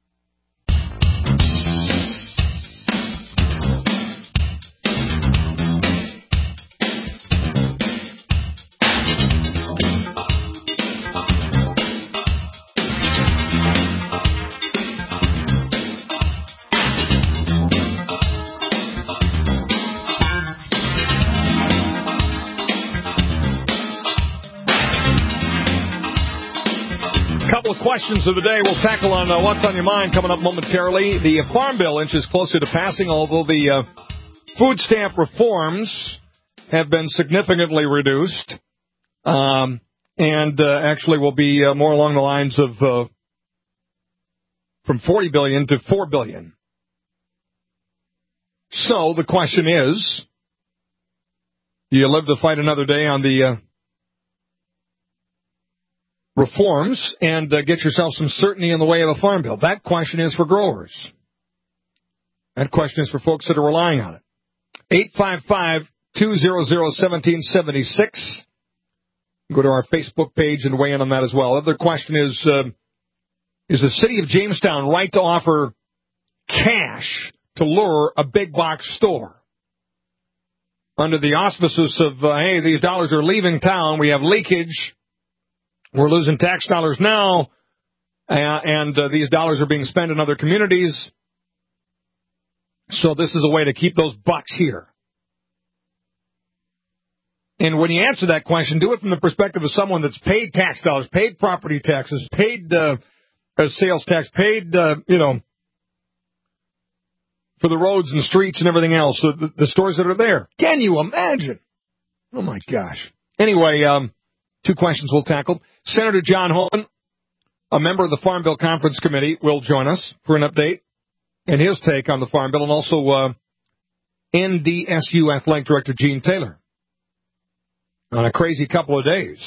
Questions of the day we'll tackle on uh, What's on Your Mind coming up momentarily. The Farm Bill inches closer to passing, although the uh, food stamp reforms have been significantly reduced, um, and uh, actually will be uh, more along the lines of uh, from forty billion dollars to four billion dollars. So the question is, do you live to fight another day on the uh, reforms and uh, get yourself some certainty in the way of a farm bill? That question is for growers. That question is for folks that are relying on it. eight five five, two hundred, one seven seven six. Go to our Facebook page and weigh in on that as well. The other question is, uh, is the city of Jamestown right to offer cash to lure a big box store? Under the auspices of, uh, hey, these dollars are leaving town, we have leakage, we're losing tax dollars now, uh, and uh, these dollars are being spent in other communities. So this is a way to keep those bucks here. And when you answer that question, do it from the perspective of someone that's paid tax dollars, paid property taxes, paid uh, sales tax, paid, uh, you know, for the roads and streets and everything else, the, the stores that are there. Can you imagine? Oh, my gosh. Anyway, um, two questions we'll tackle. Senator John Hoeven, a member of the Farm Bill Conference Committee, will join us for an update and his take on the Farm Bill, and also uh, N D S U Athletic Director Gene Taylor on a crazy couple of days.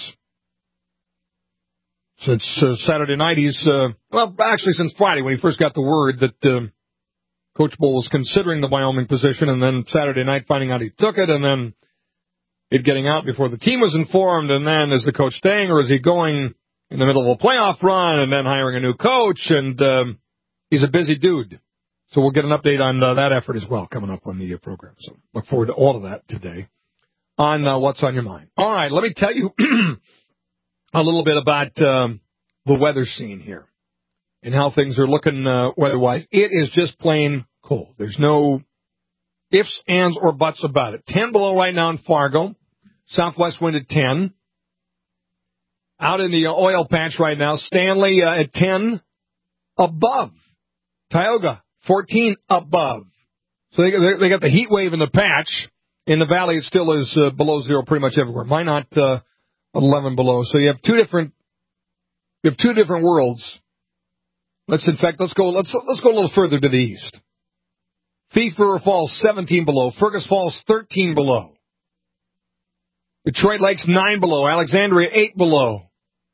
Since uh, Saturday night, he's, uh, well, actually since Friday when he first got the word that uh, Coach Bull was considering the Wyoming position, and then Saturday night finding out he took it, and then it getting out before the team was informed, and then is the coach staying, or is he going in the middle of a playoff run and then hiring a new coach? And um, he's a busy dude. So we'll get an update on uh, that effort as well coming up on the uh, program. So look forward to all of that today on uh, What's on Your Mind. All right, let me tell you a little bit about um, the weather scene here and how things are looking uh, weather-wise. It is just plain cold. There's no ifs, ands, or buts about it. ten below right now in Fargo. Southwest wind at ten. Out in the oil patch right now, Stanley uh, at ten above. Tioga, fourteen above. So they, they got the heat wave in the patch. In the valley, it still is uh, below zero pretty much everywhere. Minot uh, eleven below. So you have two different, you have two different worlds. Let's in fact let's go let's let's go a little further to the east. Thief River Falls seventeen below. Fergus Falls thirteen below. Detroit Lakes nine below. Alexandria eight below.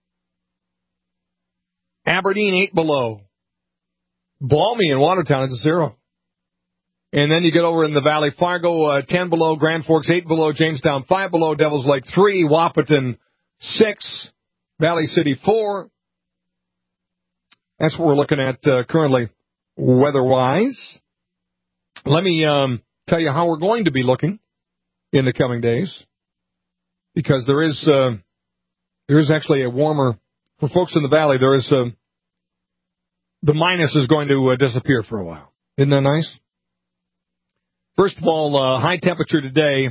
Aberdeen eight below. Balmy in Watertown is a zero. And then you get over in the valley, Fargo uh, ten below, Grand Forks eight below, Jamestown five below, Devils Lake three, Wahpeton six, Valley City four. That's what we're looking at uh, currently weather-wise. Let me um, tell you how we're going to be looking in the coming days, because there is uh, there is actually a warmer, for folks in the valley, there is a, the minus is going to uh, disappear for a while. Isn't that nice? First of all, uh, high temperature today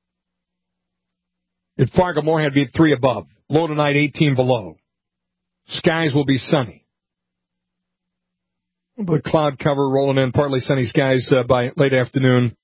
at Fargo Moorhead be three above. Low tonight, eighteen below. Skies will be sunny. The cloud cover rolling in, partly sunny skies uh, by late afternoon.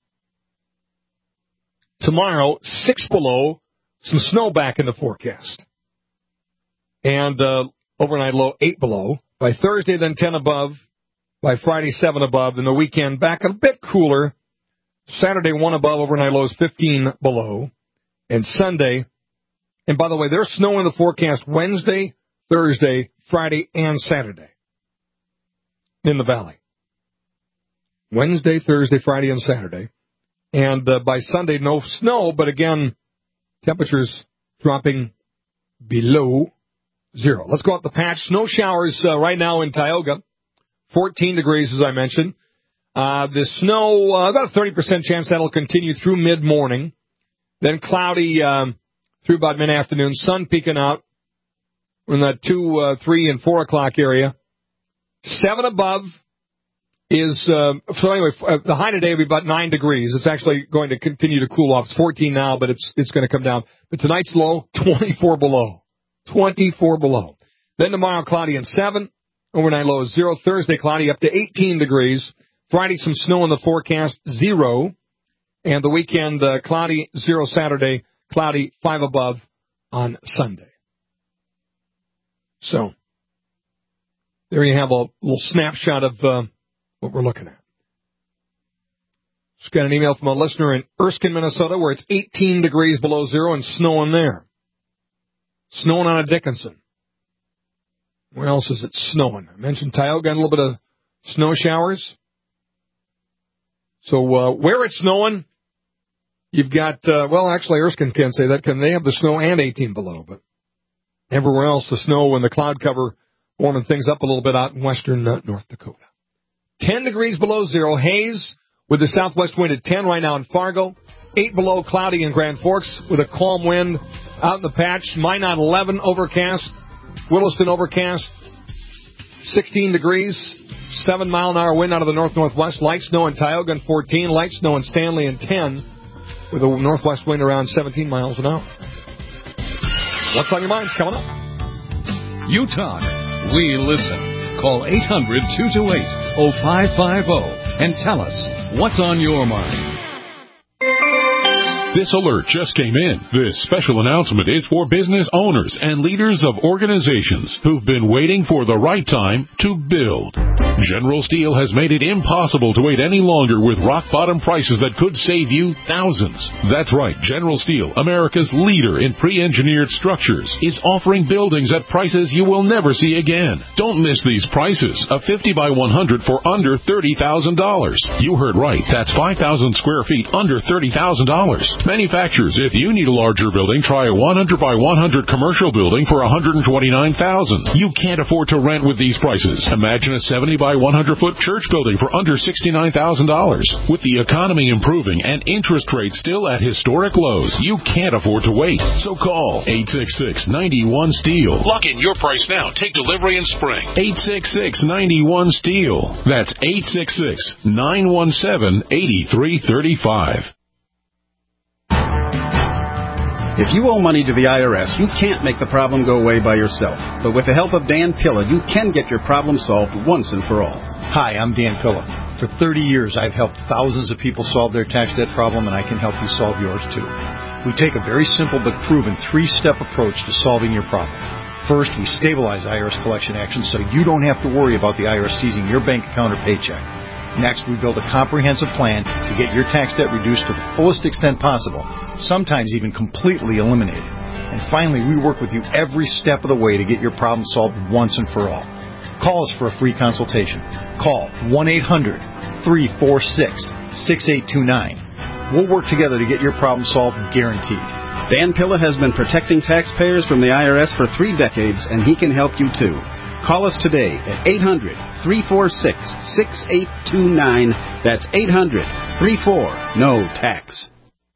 Tomorrow, six below, some snow back in the forecast. And uh, overnight low, eight below. By Thursday, then ten above. By Friday, seven above. And the weekend, back a bit cooler. Saturday, one above, overnight lows fifteen below. And Sunday, and by the way, there's snow in the forecast Wednesday, Thursday, Friday, and Saturday in the valley. Wednesday, Thursday, Friday, and Saturday. And uh, by Sunday, no snow, but again, temperatures dropping below zero. Let's go up the patch. Snow showers uh, right now in Tioga, fourteen degrees, as I mentioned. Uh, the snow, uh, about a thirty percent chance that'll continue through mid-morning. Then cloudy um, through about mid-afternoon. Sun peeking out in that two, uh, three, and four o'clock area. Seven above is, uh, so anyway, uh, the high today will be about nine degrees. It's actually going to continue to cool off. It's fourteen now, but it's it's going to come down. But tonight's low, twenty-four below. twenty-four below. Then tomorrow, cloudy and seven. Overnight low is zero. Thursday, cloudy up to eighteen degrees. Friday, some snow in the forecast, zero. And the weekend, uh, cloudy, zero Saturday, cloudy, five above on Sunday. So, there you have a little snapshot of uh, what we're looking at. Just got an email from a listener in Erskine, Minnesota, where it's eighteen degrees below zero and snowing there. Snowing on a Dickinson. Where else is it snowing? I mentioned Tioga, a little bit of snow showers. So uh, where it's snowing, you've got, uh, well, actually, Erskine can't say that because they have the snow and eighteen below. But everywhere else, the snow and the cloud cover warming things up a little bit out in western uh, North Dakota. ten degrees below zero, haze with the southwest wind at ten right now in Fargo. eight below, cloudy in Grand Forks with a calm wind out in the patch. Minot eleven, overcast. Williston, overcast. sixteen degrees, seven mile an hour wind out of the north-northwest. Light snow in Tioga and fourteen. Light snow in Stanley and ten. With a northwest wind around seventeen miles an hour. What's on your mind's coming up? You talk. We listen. Call eight hundred, two two eight, oh five five oh and tell us what's on your mind. This alert just came in. This special announcement is for business owners and leaders of organizations who've been waiting for the right time to build. General Steel has made it impossible to wait any longer with rock-bottom prices that could save you thousands. That's right. General Steel, America's leader in pre-engineered structures, is offering buildings at prices you will never see again. Don't miss these prices. A fifty by one hundred for under thirty thousand dollars. You heard right. That's five thousand square feet under thirty thousand dollars. Manufacturers, if you need a larger building, try a one hundred by one hundred commercial building for one hundred twenty-nine thousand dollars. You can't afford to rent with these prices. Imagine a seventy by one hundred foot church building for under sixty-nine thousand dollars. With the economy improving and interest rates still at historic lows, you can't afford to wait. So call eight six six, nine one, STEEL. Lock in your price now. Take delivery in spring. eight six six, nine one, STEEL. That's eight six six, nine one seven, eight three three five. If you owe money to the I R S, you can't make the problem go away by yourself. But with the help of Dan Pilla, you can get your problem solved once and for all. Hi, I'm Dan Pilla. For thirty years, I've helped thousands of people solve their tax debt problem, and I can help you solve yours too. We take a very simple but proven three-step approach to solving your problem. First, we stabilize I R S collection actions so you don't have to worry about the I R S seizing your bank account or paycheck. Next, we build a comprehensive plan to get your tax debt reduced to the fullest extent possible, sometimes even completely eliminated. And finally, we work with you every step of the way to get your problem solved once and for all. Call us for a free consultation. Call one eight hundred, three four six, six eight two nine. We'll work together to get your problem solved, guaranteed. Dan Pilla has been protecting taxpayers from the I R S for three decades, and he can help you too. Call us today at eight hundred, three four six, six eight two nine. That's eight hundred, three four, N O tax.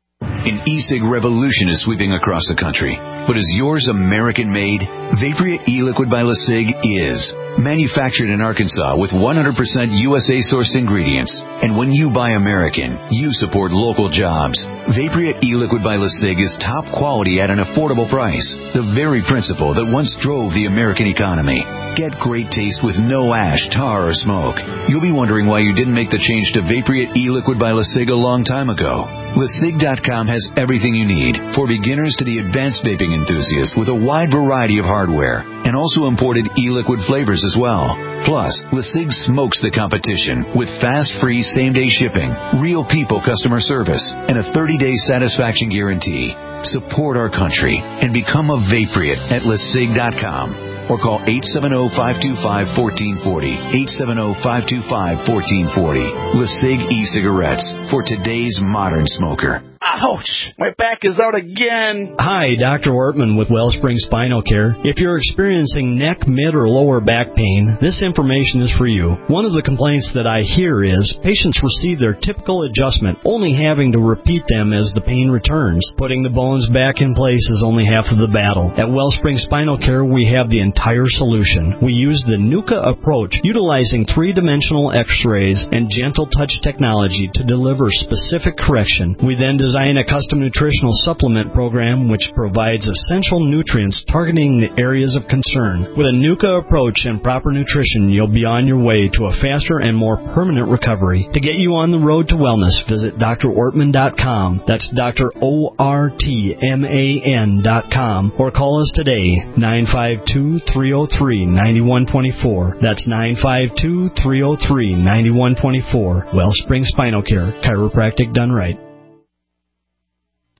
An e-cig revolution is sweeping across the country. But is yours American-made? Vaporia e-liquid by LeSig is. Manufactured in Arkansas with one hundred percent U S A-sourced ingredients. And when you buy American, you support local jobs. Vaporia e-liquid by LeSig is top quality at an affordable price. The very principle that once drove the American economy. Get great taste with no ash, tar, or smoke. You'll be wondering why you didn't make the change to Vaporia e-liquid by LeSig a long time ago. LeSig dot com has everything you need, for beginners to the advanced vaping enthusiast, with a wide variety of hardware, and also imported e-liquid flavors as well. Plus, LeSig smokes the competition with fast, free, same-day shipping, real people customer service, and a thirty-day satisfaction guarantee. Support our country and become a Vapriot at LeSig dot com. Or call eight seven zero, five two five, one four four zero, eight seven zero, five two five, one four four zero. LeSig e-cigarettes for today's modern smoker. Ouch! My back is out again. Hi, Doctor Ortman with Wellspring Spinal Care. If you're experiencing neck, mid, or lower back pain, this information is for you. One of the complaints that I hear is patients receive their typical adjustment, only having to repeat them as the pain returns. Putting the bones back in place is only half of the battle. At Wellspring Spinal Care, we have the entire solution. We use the NUCA approach, utilizing three-dimensional x-rays and gentle touch technology to deliver specific correction. We then design a custom nutritional supplement program which provides essential nutrients targeting the areas of concern. With a NUCA approach and proper nutrition, you'll be on your way to a faster and more permanent recovery. To get you on the road to wellness, visit D R ortman dot com. That's Doctor O R T M A N dot com. Or call us today, nine five two, three zero three, nine one two four. That's nine five two, three zero three, nine one two four. Wellspring Spinal Care, chiropractic done right.